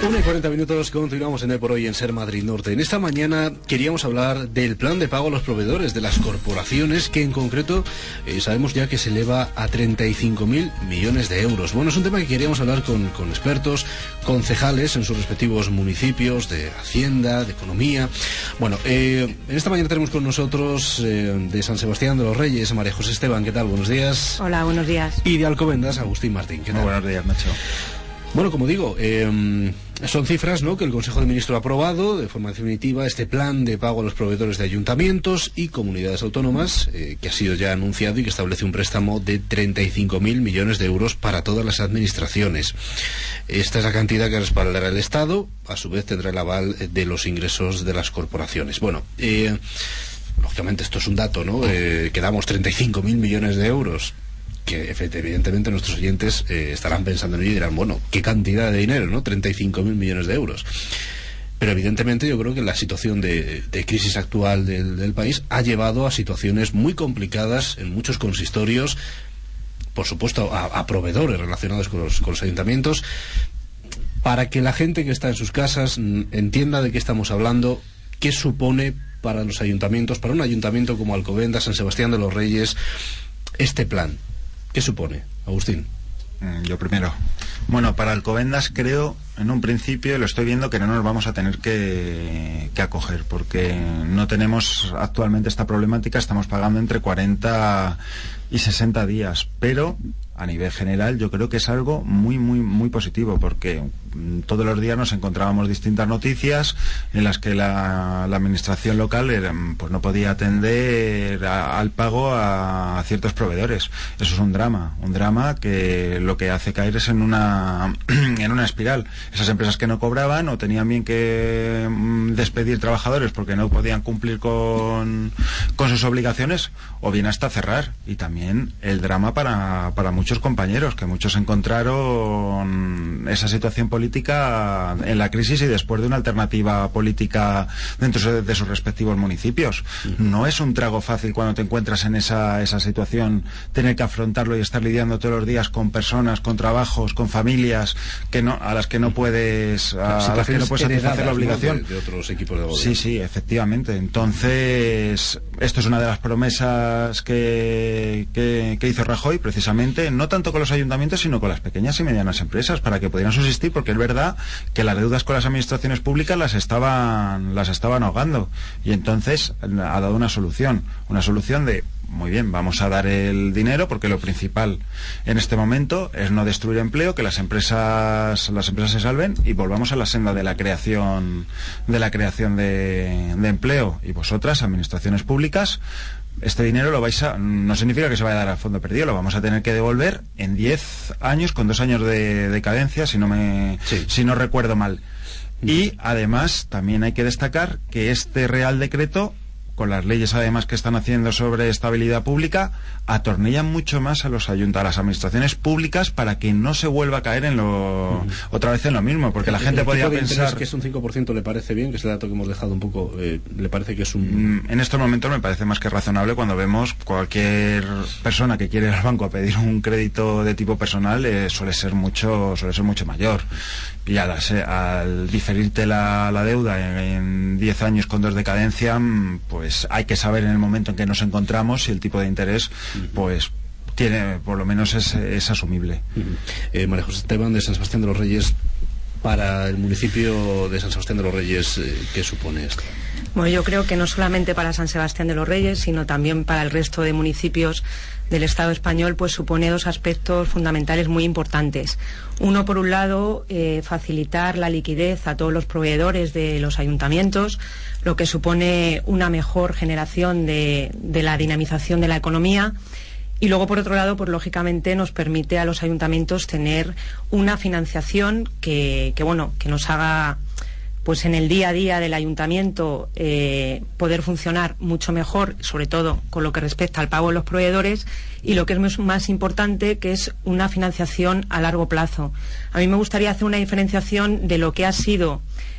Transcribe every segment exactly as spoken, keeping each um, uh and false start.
una y cuarenta minutos, continuamos en el Por Hoy en Ser Madrid Norte. En esta mañana queríamos hablar del plan de pago a los proveedores de las corporaciones, que en concreto eh, sabemos ya que se eleva a treinta y cinco mil millones de euros. Bueno, es un tema que queríamos hablar con, con expertos, concejales en sus respectivos municipios, de Hacienda, de Economía. Bueno, eh, en esta mañana tenemos con nosotros eh, de San Sebastián de los Reyes, María José Esteban. ¿Qué tal? Buenos días. Hola, buenos días. Y de Alcobendas, Agustín Martín. ¿Qué tal? Muy buenos días, Nacho. Bueno, como digo, eh, son cifras, ¿no?, que el Consejo de Ministros ha aprobado de forma definitiva este plan de pago a los proveedores de ayuntamientos y comunidades autónomas, eh, que ha sido ya anunciado y que establece un préstamo de treinta y cinco mil millones de euros para todas las administraciones. Esta es la cantidad que respaldará el Estado, a su vez tendrá el aval de los ingresos de las corporaciones. Bueno, eh, lógicamente esto es un dato, ¿no?, eh, que damos treinta y cinco mil millones de euros, que evidentemente nuestros oyentes eh, estarán pensando en ello y dirán, bueno, qué cantidad de dinero, ¿no? treinta y cinco mil millones de euros. Pero evidentemente yo creo que la situación de, de crisis actual del, del país ha llevado a situaciones muy complicadas en muchos consistorios, por supuesto a, a proveedores relacionados con los, con los ayuntamientos. Para que la gente que está en sus casas entienda de qué estamos hablando, qué supone para los ayuntamientos, para un ayuntamiento como Alcobendas, San Sebastián de los Reyes, este plan. ¿Qué supone, Agustín? Yo primero. Bueno, para Alcobendas creo, en un principio, lo estoy viendo, que no nos vamos a tener que, que acoger, porque no tenemos actualmente esta problemática, estamos pagando entre cuarenta y sesenta días, pero a nivel general yo creo que es algo muy muy muy positivo, porque todos los días nos encontrábamos distintas noticias en las que la, la administración local eh, pues no podía atender a, al pago a, a ciertos proveedores. Eso es un drama, un drama que lo que hace caer es en una en una espiral. Esas empresas que no cobraban o tenían bien que mm, despedir trabajadores porque no podían cumplir con, con sus obligaciones, o bien hasta cerrar. Y también el drama para, para muchos compañeros, que muchos encontraron esa situación política en la crisis y después de una alternativa política dentro de, de sus respectivos municipios. No es un trago fácil cuando te encuentras en esa, esa situación, tener que afrontarlo y estar lidiando todos los días con personas, con trabajos, con familias que no, a las que no puedes a, a las que no puedes satisfacer la obligación, ¿no?, de, de otros equipos de gobierno. Sí, sí, efectivamente. Entonces, esto es una de las promesas que, que, que hizo Rajoy, precisamente, no tanto con los ayuntamientos, sino con las pequeñas y medianas empresas, para que pudieran subsistir, porque es verdad que las deudas con las administraciones públicas las estaban, las estaban ahogando. Y entonces ha dado una solución, una solución de, muy bien, vamos a dar el dinero, porque lo principal en este momento es no destruir empleo, que las empresas las empresas se salven y volvamos a la senda de la creación de la creación de, de empleo. Y vosotras, administraciones públicas, este dinero lo vais a, no significa que se vaya a dar a fondo perdido, lo vamos a tener que devolver en diez años, con dos años de, de cadencia, si no me sí. si no recuerdo mal. Y además también hay que destacar que este Real Decreto, con las leyes además que están haciendo sobre estabilidad pública, atornillan mucho más a los ayuntamientos, a las administraciones públicas, para que no se vuelva a caer en lo uh-huh. otra vez en lo mismo, porque la gente podría pensar que es un cinco por ciento, le parece bien, que es el dato que hemos dejado un poco, eh, le parece que es un... En estos momentos me parece más que razonable, cuando vemos cualquier persona que quiere ir al banco a pedir un crédito de tipo personal, eh, suele ser mucho suele ser mucho mayor. Y al, al diferirte la, la deuda en diez años con dos de cadencia, pues hay que saber en el momento en que nos encontramos si el tipo de interés pues tiene, por lo menos es, es asumible. Uh-huh. eh, María José Esteban, de San Sebastián de los Reyes, para el municipio de San Sebastián de los Reyes, eh, ¿qué supone esto? Bueno, yo creo que no solamente para San Sebastián de los Reyes, sino también para el resto de municipios del Estado español, pues supone dos aspectos fundamentales muy importantes. Uno, por un lado, eh, facilitar la liquidez a todos los proveedores de los ayuntamientos, lo que supone una mejor generación de, de la dinamización de la economía. Y luego, por otro lado, pues lógicamente nos permite a los ayuntamientos tener una financiación que, que bueno, que nos haga, pues en el día a día del ayuntamiento, eh, poder funcionar mucho mejor, sobre todo con lo que respecta al pago de los proveedores, y lo que es más importante, que es una financiación a largo plazo. A mí me gustaría hacer una diferenciación de lo que ha sido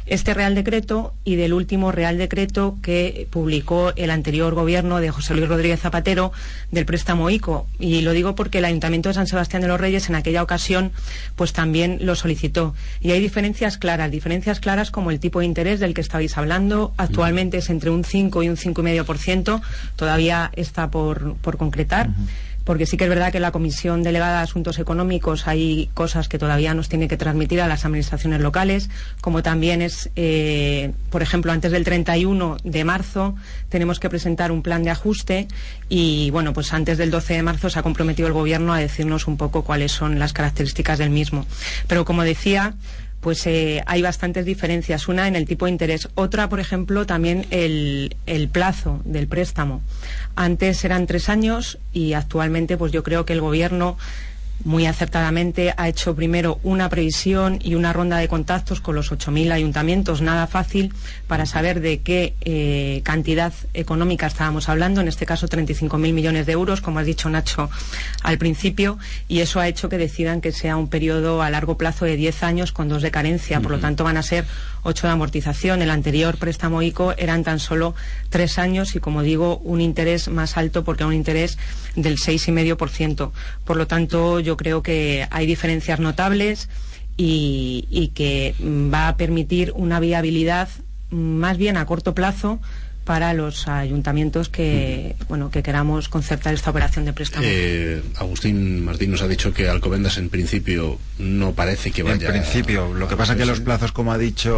este Real Decreto y del último Real Decreto que publicó el anterior gobierno de José Luis Rodríguez Zapatero del préstamo ICO. Y lo digo porque el Ayuntamiento de San Sebastián de los Reyes en aquella ocasión pues también lo solicitó. Y hay diferencias claras, diferencias claras como el tipo de interés del que estabais hablando. Actualmente es entre un cinco y un cinco coma cinco por ciento. Todavía está por, por concretar. Uh-huh. Porque sí que es verdad que en la Comisión Delegada de Asuntos Económicos hay cosas que todavía nos tiene que transmitir a las administraciones locales, como también es, eh, por ejemplo, antes del treinta y uno de marzo tenemos que presentar un plan de ajuste y, bueno, pues antes del doce de marzo se ha comprometido el Gobierno a decirnos un poco cuáles son las características del mismo. Pero, como decía, pues eh, hay bastantes diferencias. Una en el tipo de interés. Otra, por ejemplo, también el, el plazo del préstamo. Antes eran tres años y actualmente pues yo creo que el Gobierno muy acertadamente ha hecho primero una previsión y una ronda de contactos con los ocho mil ayuntamientos, nada fácil, para saber de qué eh, cantidad económica estábamos hablando, en este caso treinta y cinco mil millones de euros, como has dicho, Nacho, al principio, y eso ha hecho que decidan que sea un periodo a largo plazo de diez años con dos de carencia, uh-huh. Por lo tanto van a ser ocho de amortización. El anterior préstamo ICO eran tan solo tres años y, como digo, un interés más alto porque era un interés del seis coma cinco por ciento. Por lo tanto, yo creo que hay diferencias notables y, y que va a permitir una viabilidad más bien a corto plazo para los ayuntamientos que uh-huh. bueno que queramos concertar esta operación de préstamo. Eh, Agustín Martín nos ha dicho que Alcobendas en principio no parece que vaya. En principio, lo que pasa es que los plazos, como ha dicho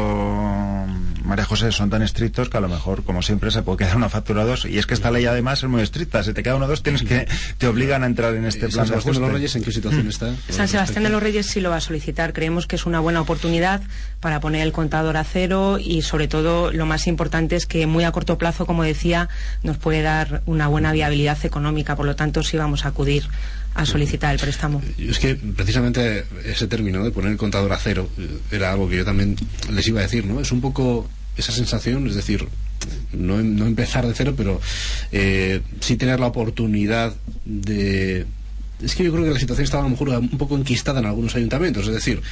María José, son tan estrictos que a lo mejor, como siempre, se puede quedar una factura o dos, y es que esta ley además es muy estricta. Si te queda uno o dos, tienes que te obligan a entrar en este plan de ajuste. ¿San Sebastián de los Reyes en qué situación está? San Sebastián de los Reyes sí lo va a solicitar. Creemos que es una buena oportunidad para poner el contador a cero y, sobre todo, lo más importante es que muy a corto plazo, como decía, nos puede dar una buena viabilidad económica. Por lo tanto, sí vamos a acudir a solicitar el préstamo. Es que precisamente ese término de poner el contador a cero era algo que yo también les iba a decir, ¿no? Es un poco esa sensación, es decir, no, no empezar de cero, pero eh, sí tener la oportunidad de... Es que yo creo que la situación estaba a lo mejor un poco enquistada en algunos ayuntamientos, es decir,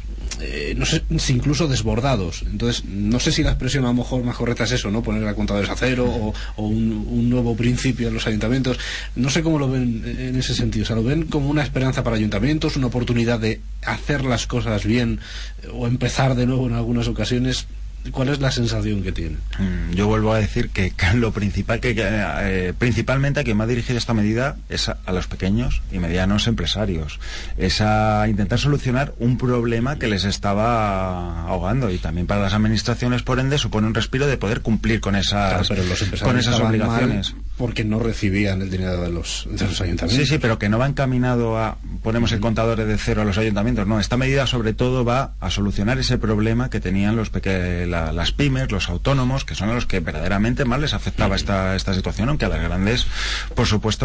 eh, no sé si incluso desbordados. Entonces, no sé si la expresión a lo mejor más correcta es eso, ¿no? Poner a contadores a cero o, o un, un nuevo principio en los ayuntamientos. No sé cómo lo ven en ese sentido. O sea, ¿lo ven como una esperanza para ayuntamientos, una oportunidad de hacer las cosas bien o empezar de nuevo en algunas ocasiones? ¿Cuál es la sensación que tienen? Yo vuelvo a decir que lo principal que eh, principalmente a quien va a dirigir esta medida es a, a los pequeños y medianos empresarios, es a intentar solucionar un problema que les estaba ahogando, y también para las administraciones, por ende, supone un respiro de poder cumplir con esas, claro, pero los con esas obligaciones, porque no recibían el dinero de los, de los ayuntamientos. Sí, sí, pero que no va encaminado a ponemos el contador de cero a los ayuntamientos. No, esta medida sobre todo va a solucionar ese problema que tenían los pequeños, La, las pymes, los autónomos, que son a los que verdaderamente más les afectaba esta, esta situación, aunque a las grandes, por supuesto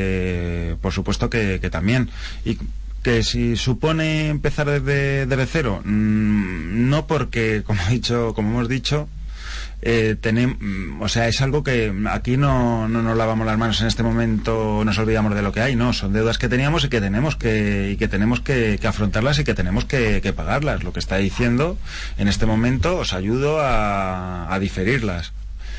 que, por supuesto que, que también. Y que si supone empezar desde, desde cero, mmm, no porque, como he dicho, como hemos dicho, Eh, tenemos, o sea, es algo que aquí no, no nos lavamos las manos en este momento, nos olvidamos de lo que hay, no, son deudas que teníamos y que tenemos que, y que tenemos que, que afrontarlas y que tenemos que, que pagarlas. Lo que está diciendo en este momento, os ayudo a, a diferirlas.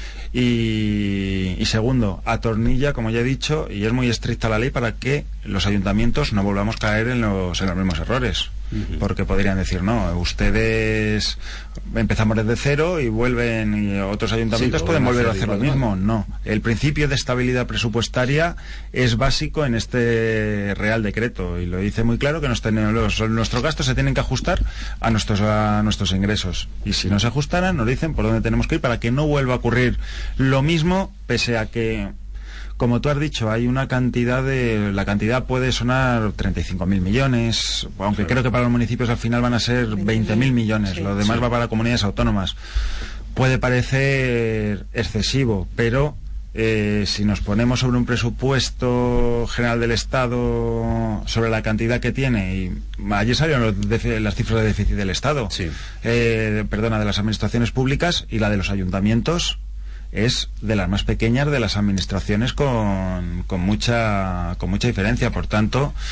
Y, y segundo, atornilla, como ya he dicho, y es muy estricta la ley para que los ayuntamientos no volvamos a caer en los, en los mismos errores. Uh-huh. Porque podrían decir, no, ustedes empezamos desde cero y vuelven, y otros ayuntamientos sí, pueden volver a hacer lo mismo. No, el principio de estabilidad presupuestaria es básico en este Real Decreto, y lo dice muy claro, que nos tenemos, los, nuestros gastos se tienen que ajustar a nuestros, a nuestros ingresos, y si no se ajustaran nos dicen por dónde tenemos que ir para que no vuelva a ocurrir lo mismo, pese a que, como tú has dicho, hay una cantidad de... La cantidad puede sonar treinta y cinco mil millones, aunque sí, creo que para los municipios al final van a ser veinte mil millones, sí, lo demás sí, va para comunidades autónomas. Puede parecer excesivo, pero eh, si nos ponemos sobre un presupuesto general del Estado, sobre la cantidad que tiene, y ayer salieron los defi- las cifras de déficit del Estado, sí. eh, perdona, de las administraciones públicas, y la de los ayuntamientos es de las más pequeñas de las administraciones, con, con mucha con mucha diferencia. Por tanto,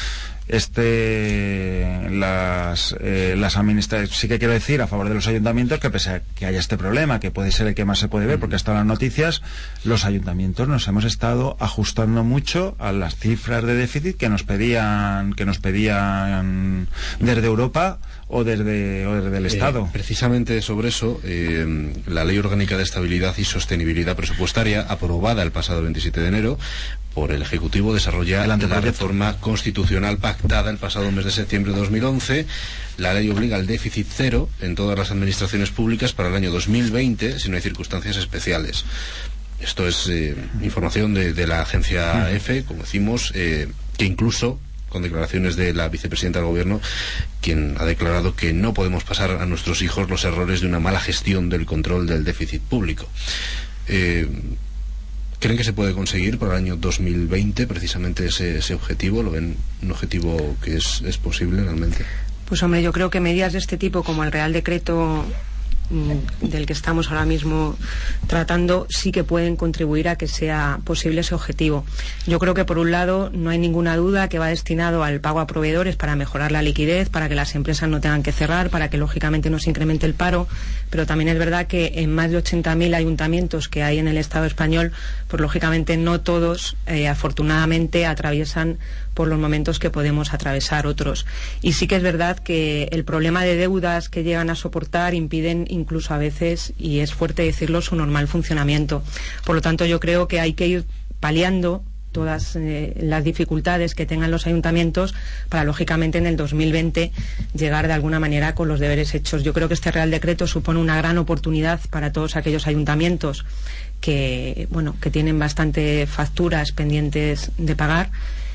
este las eh, las administraciones, sí que quiero decir a favor de los ayuntamientos que pese a que haya este problema, que puede ser el que más se puede ver porque hasta las noticias, los ayuntamientos nos hemos estado ajustando mucho a las cifras de déficit que nos pedían que nos pedían desde Europa o desde, o desde el Estado. Eh, precisamente sobre eso, eh, la Ley Orgánica de Estabilidad y Sostenibilidad Presupuestaria, aprobada el pasado veintisiete de enero por el Ejecutivo, desarrolla la reforma constitucional pactada el pasado mes de septiembre de dos mil once. La ley obliga al déficit cero en todas las administraciones públicas para el año dos mil veinte, si no hay circunstancias especiales. Esto es eh, información de, de la agencia EFE, como decimos, eh, que incluso con declaraciones de la vicepresidenta del Gobierno, quien ha declarado que no podemos pasar a nuestros hijos los errores de una mala gestión del control del déficit público. Eh, ¿Creen que se puede conseguir para el año dos mil veinte precisamente ese, ese objetivo? ¿Lo ven un objetivo que es, es posible realmente? Pues hombre, yo creo que medidas de este tipo como el Real Decreto del que estamos ahora mismo tratando sí que pueden contribuir a que sea posible ese objetivo. Yo creo que por un lado no hay ninguna duda que va destinado al pago a proveedores para mejorar la liquidez, para que las empresas no tengan que cerrar, para que lógicamente no se incremente el paro, pero también es verdad que en más de ochenta mil ayuntamientos que hay en el Estado español, pues lógicamente no todos eh, afortunadamente atraviesan por los momentos que podemos atravesar otros. Y sí que es verdad que el problema de deudas que llegan a soportar impiden incluso a veces, y es fuerte decirlo, su normal funcionamiento. Por lo tanto, yo creo que hay que ir paliando todas eh, las dificultades que tengan los ayuntamientos para, lógicamente, en el dos mil veinte llegar de alguna manera con los deberes hechos. Yo creo que este Real Decreto supone una gran oportunidad para todos aquellos ayuntamientos que, bueno, que tienen bastante facturas pendientes de pagar.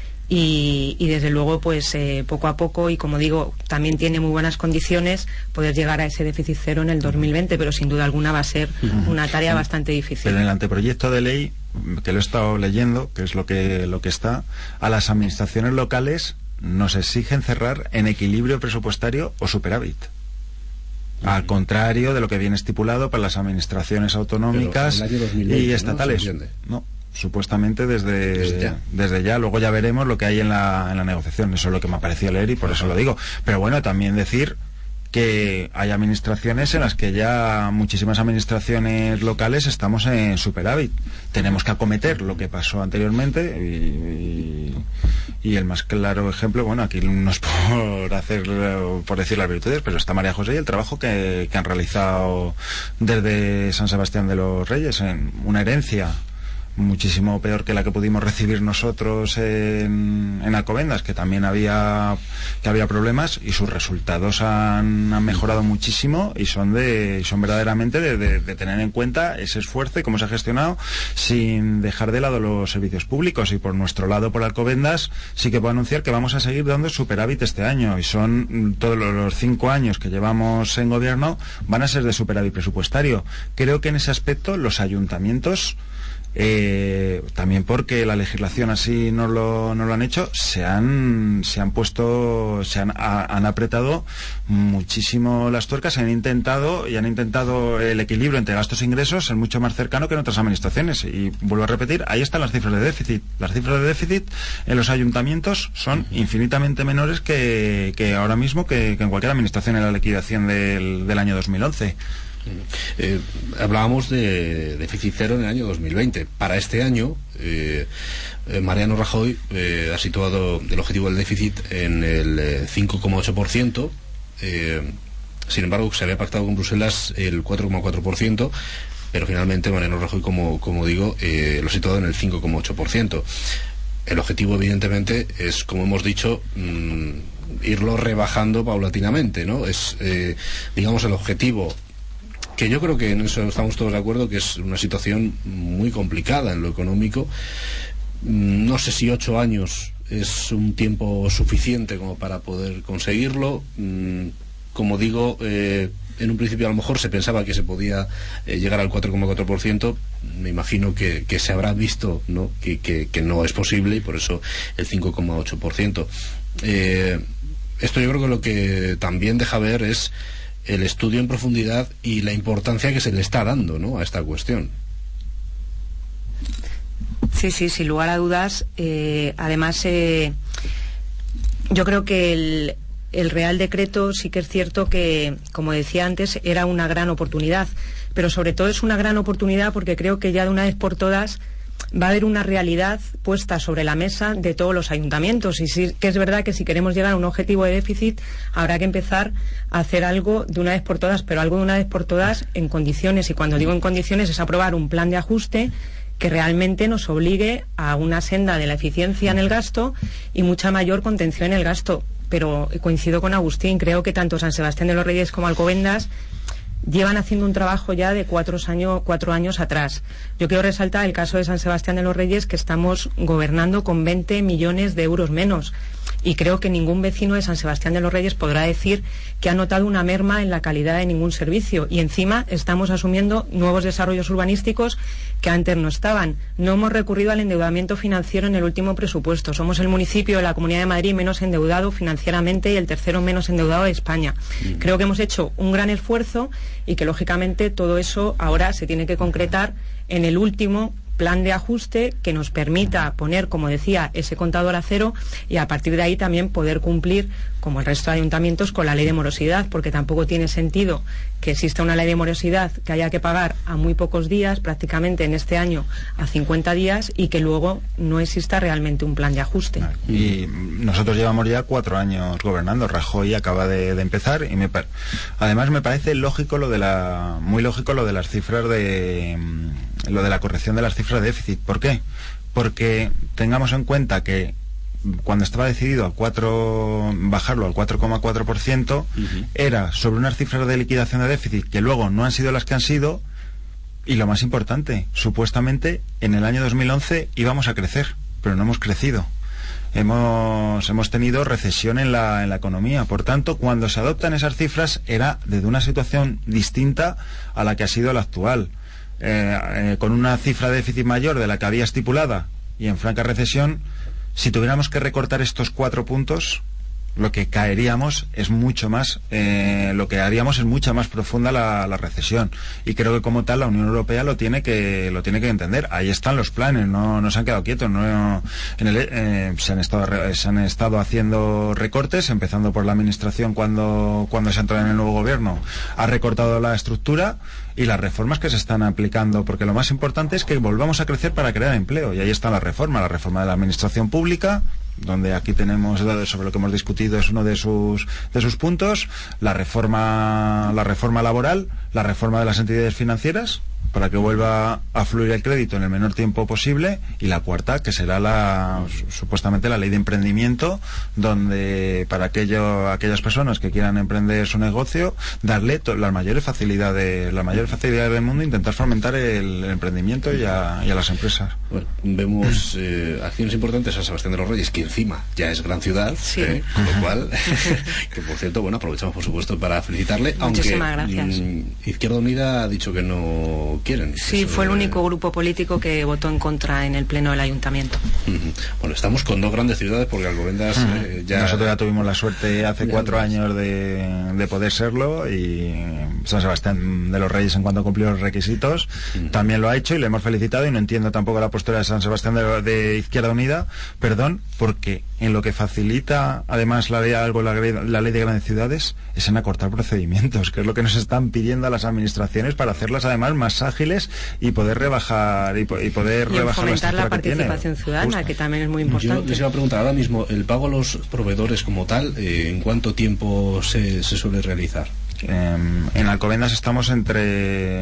Y, y desde luego pues eh, poco a poco, y como digo, también tiene muy buenas condiciones poder llegar a ese déficit cero en el dos mil veinte, pero sin duda alguna va a ser una tarea bastante difícil. Pero en el anteproyecto de ley, que lo he estado leyendo, que es lo que, lo que está, a las administraciones locales nos exigen cerrar en equilibrio presupuestario o superávit. Al contrario de lo que viene estipulado para las administraciones autonómicas veinte, y estatales. ¿No? Supuestamente desde, desde ya. desde ya, luego ya veremos lo que hay en la, en la negociación. Eso es lo que me ha parecido leer y por eso lo digo. Pero bueno, también decir que hay administraciones en las que ya muchísimas administraciones locales estamos en superávit. Tenemos que acometer lo que pasó anteriormente y, y, y el más claro ejemplo, bueno, aquí no es por hacer, por decir las virtudes, pero está María José y el trabajo que, que han realizado desde San Sebastián de los Reyes, en una herencia muchísimo peor que la que pudimos recibir nosotros en, en Alcobendas, que también había que había problemas, y sus resultados han, han mejorado muchísimo y son de son verdaderamente de, de, de tener en cuenta ese esfuerzo y cómo se ha gestionado sin dejar de lado los servicios públicos. Y por nuestro lado, por Alcobendas, sí que puedo anunciar que vamos a seguir dando superávit este año, y son todos los cinco años que llevamos en gobierno van a ser de superávit presupuestario. Creo que en ese aspecto los ayuntamientos, Eh, también porque la legislación así no lo, no lo han hecho, se han, se han puesto, se han, a, han apretado muchísimo las tuercas, han intentado y han intentado el equilibrio entre gastos e ingresos ser mucho más cercano que en otras administraciones. Y vuelvo a repetir, ahí están las cifras de déficit. Las cifras de déficit en los ayuntamientos son infinitamente menores que, que ahora mismo que, que en cualquier administración en la liquidación del, del año dos mil once. Eh, hablábamos de déficit cero en el año dos mil veinte. Para este año, eh, eh, Mariano Rajoy eh, ha situado el objetivo del déficit en el eh, cinco coma ocho por ciento. Eh, sin embargo, se había pactado con Bruselas el cuatro coma cuatro por ciento, pero finalmente Mariano Rajoy, como, como digo, eh, lo ha situado en el cinco coma ocho por ciento. El objetivo, evidentemente, es, como hemos dicho, mmm, irlo rebajando paulatinamente, ¿no? Es, eh, digamos, el objetivo, que yo creo que en eso estamos todos de acuerdo, que es una situación muy complicada en lo económico. No sé si ocho años es un tiempo suficiente como para poder conseguirlo. Como digo, eh, en un principio a lo mejor se pensaba que se podía eh, llegar al cuatro coma cuatro por ciento. Me imagino que, que se habrá visto, ¿no?, que, que, que no es posible, y por eso el cinco coma ocho por ciento. Eh, esto yo creo que lo que también deja ver es el estudio en profundidad y la importancia que se le está dando, ¿no?, a esta cuestión. Sí, sí, sin lugar a dudas. Eh, además, eh, yo creo que el, el Real Decreto sí que es cierto que, como decía antes, era una gran oportunidad, pero sobre todo es una gran oportunidad porque creo que ya de una vez por todas va a haber una realidad puesta sobre la mesa de todos los ayuntamientos, y sí que es verdad que si queremos llegar a un objetivo de déficit habrá que empezar a hacer algo de una vez por todas, pero algo de una vez por todas en condiciones, y cuando digo en condiciones es aprobar un plan de ajuste que realmente nos obligue a una senda de la eficiencia en el gasto y mucha mayor contención en el gasto. Pero coincido con Agustín, creo que tanto San Sebastián de los Reyes como Alcobendas llevan haciendo un trabajo ya de cuatro años, cuatro años atrás. Yo quiero resaltar el caso de San Sebastián de los Reyes, que estamos gobernando con veinte millones de euros menos. Y creo que ningún vecino de San Sebastián de los Reyes podrá decir que ha notado una merma en la calidad de ningún servicio. Y encima estamos asumiendo nuevos desarrollos urbanísticos que antes no estaban. No hemos recurrido al endeudamiento financiero en el último presupuesto. Somos el municipio de la Comunidad de Madrid menos endeudado financieramente y el tercero menos endeudado de España. Creo que hemos hecho un gran esfuerzo y que, lógicamente, todo eso ahora se tiene que concretar en el último plan de ajuste que nos permita poner, como decía, ese contador a cero y a partir de ahí también poder cumplir, como el resto de ayuntamientos, con la ley de morosidad, porque tampoco tiene sentido que exista una ley de morosidad que haya que pagar a muy pocos días, prácticamente en este año a cincuenta días, y que luego no exista realmente un plan de ajuste. Y nosotros llevamos ya cuatro años gobernando. Rajoy acaba de, de empezar y me, además me parece lógico lo de la muy lógico lo de las cifras de lo de la corrección de las cifras de déficit. ¿Por qué? Porque tengamos en cuenta que cuando estaba decidido al cuatro, bajarlo al cuatro coma cuatro por ciento, uh-huh. era sobre unas cifras de liquidación de déficit que luego no han sido las que han sido, y lo más importante, supuestamente en el año dos mil once íbamos a crecer, pero no hemos crecido. Hemos, hemos tenido recesión en la, en la economía. Por tanto, cuando se adoptan esas cifras era desde una situación distinta a la que ha sido la actual. Eh, eh, con una cifra de déficit mayor de la que había estipulada y en franca recesión, si tuviéramos que recortar estos cuatro puntos, lo que caeríamos es mucho más, eh, lo que haríamos es mucha más profunda la, la recesión. Y creo que como tal la Unión Europea lo tiene que lo tiene que entender. Ahí están los planes, no, no se han quedado quietos. No, en el, eh, se han estado se han estado haciendo recortes, empezando por la administración cuando cuando se entró en el nuevo gobierno, ha recortado la estructura y las reformas que se están aplicando, porque lo más importante es que volvamos a crecer para crear empleo. Y ahí está la reforma, la reforma de la administración pública, donde aquí tenemos, sobre lo que hemos discutido, es uno de sus de sus puntos, la reforma la reforma laboral, la reforma de las entidades financieras para que vuelva a fluir el crédito en el menor tiempo posible, y la cuarta, que será la supuestamente la ley de emprendimiento, donde para aquello, aquellas personas que quieran emprender su negocio, darle to, las mayores facilidades las mayores facilidades del mundo, intentar fomentar el, el emprendimiento y a, y a las empresas. Bueno, vemos eh, acciones importantes a San Sebastián de los Reyes, que encima ya es gran ciudad, sí. eh, con lo cual que por cierto, bueno, aprovechamos por supuesto para felicitarle. Muchísimas aunque gracias. Mm, Izquierda Unida ha dicho que no quieren. Sí, fue el único grupo político que votó en contra en el pleno del ayuntamiento. Uh-huh. Bueno, estamos con dos grandes ciudades, porque Alcobendas uh-huh. eh, ya... Nosotros ya tuvimos la suerte hace cuatro años de, de poder serlo, y San Sebastián de los Reyes, en cuanto cumplió los requisitos, uh-huh. también lo ha hecho, y le hemos felicitado, y no entiendo tampoco la postura de San Sebastián de, de Izquierda Unida, perdón, porque en lo que facilita además la ley, algo la, la ley de grandes ciudades es en acortar procedimientos, que es lo que nos están pidiendo a las administraciones para hacerlas además más ágiles y poder rebajar y, y poder y rebajar fomentar la, la participación ciudadana, Justo. que también es muy importante. Yo les iba a preguntar ahora mismo, el pago a los proveedores como tal, eh, ¿en cuánto tiempo se, se suele realizar? Eh, en Alcobendas estamos entre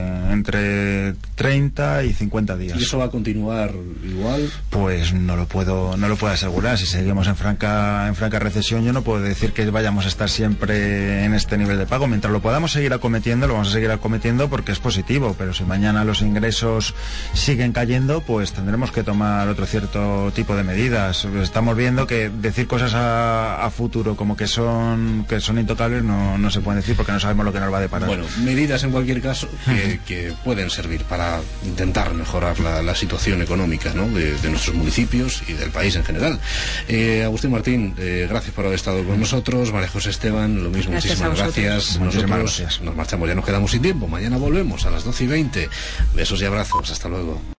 entre treinta y cincuenta días. ¿Y eso va a continuar igual? Pues no lo puedo no lo puedo asegurar. Si seguimos en franca en franca recesión, yo no puedo decir que vayamos a estar siempre en este nivel de pago. Mientras lo podamos seguir acometiendo, lo vamos a seguir acometiendo porque es positivo, pero si mañana los ingresos siguen cayendo, pues tendremos que tomar otro cierto tipo de medidas. Estamos viendo que decir cosas a, a futuro como que son que son intocables no, no se pueden decir, porque no sabemos lo que nos va a deparar. Bueno, medidas en cualquier caso que, que pueden servir para intentar mejorar la, la situación económica, ¿no?, de, de nuestros municipios y del país en general. Eh, Agustín Martín, eh, gracias por haber estado con nosotros. María José Esteban, lo mismo, gracias, muchísimas gracias. Muchísimas nosotros gracias. Nos marchamos, ya nos quedamos sin tiempo. Mañana volvemos a las doce y veinte. Besos y abrazos, hasta luego.